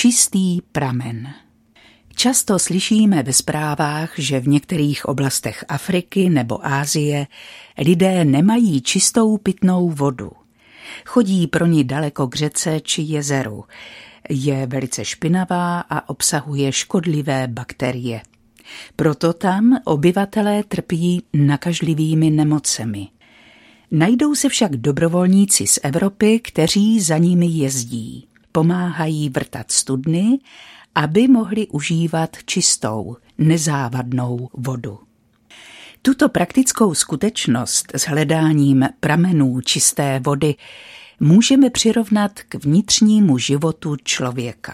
čistý pramen. Často slyšíme ve zprávách, že v některých oblastech Afriky nebo Asie lidé nemají čistou pitnou vodu. Chodí pro ní daleko k řece či jezeru. Je velice špinavá a obsahuje škodlivé bakterie. Proto tam obyvatelé trpí nakažlivými nemocemi. Najdou se však dobrovolníci z Evropy, kteří za nimi jezdí. Pomáhají vrtat studny, aby mohli užívat čistou, nezávadnou vodu. Tuto praktickou skutečnost s hledáním pramenů čisté vody můžeme přirovnat k vnitřnímu životu člověka.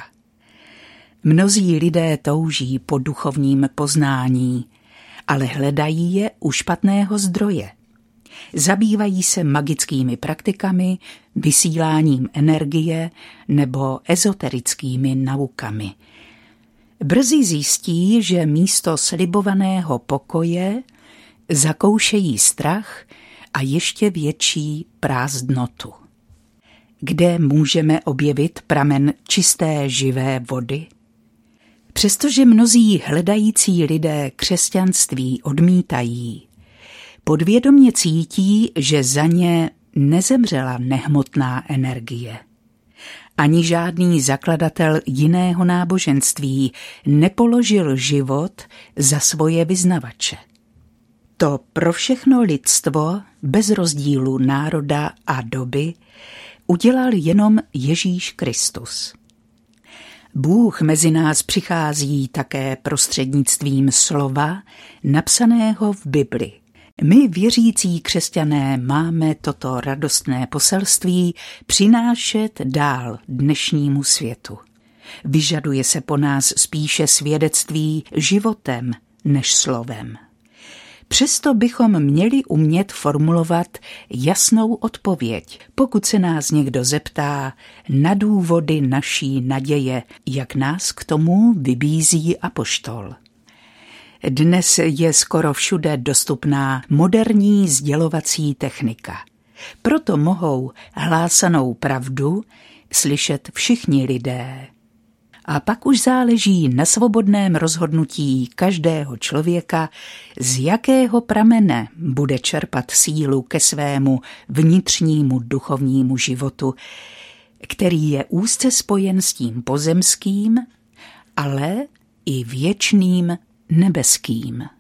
Mnozí lidé touží po duchovním poznání, ale hledají je u špatného zdroje. Zabývají se magickými praktikami, vysíláním energie nebo ezoterickými naukami. Brzy zjistí, že místo slibovaného pokoje zakoušejí strach a ještě větší prázdnotu. Kde můžeme objevit pramen čisté živé vody? Přestože mnozí hledající lidé křesťanství odmítají, podvědomě cítí, že za ně nezemřela nehmotná energie. Ani žádný zakladatel jiného náboženství nepoložil život za svoje vyznavače. To pro všechno lidstvo, bez rozdílu národa a doby, udělal jenom Ježíš Kristus. Bůh mezi nás přichází také prostřednictvím slova, napsaného v Bibli. My, věřící křesťané, máme toto radostné poselství přinášet dál dnešnímu světu. Vyžaduje se po nás spíše svědectví životem než slovem. Přesto bychom měli umět formulovat jasnou odpověď, pokud se nás někdo zeptá na důvody naší naděje, jak nás k tomu vybízí apoštol. Dnes je skoro všude dostupná moderní sdělovací technika. Proto mohou hlásanou pravdu slyšet všichni lidé. A pak už záleží na svobodném rozhodnutí každého člověka, z jakého pramene bude čerpat sílu ke svému vnitřnímu duchovnímu životu, který je úzce spojen s tím pozemským, ale i věčným nebeským.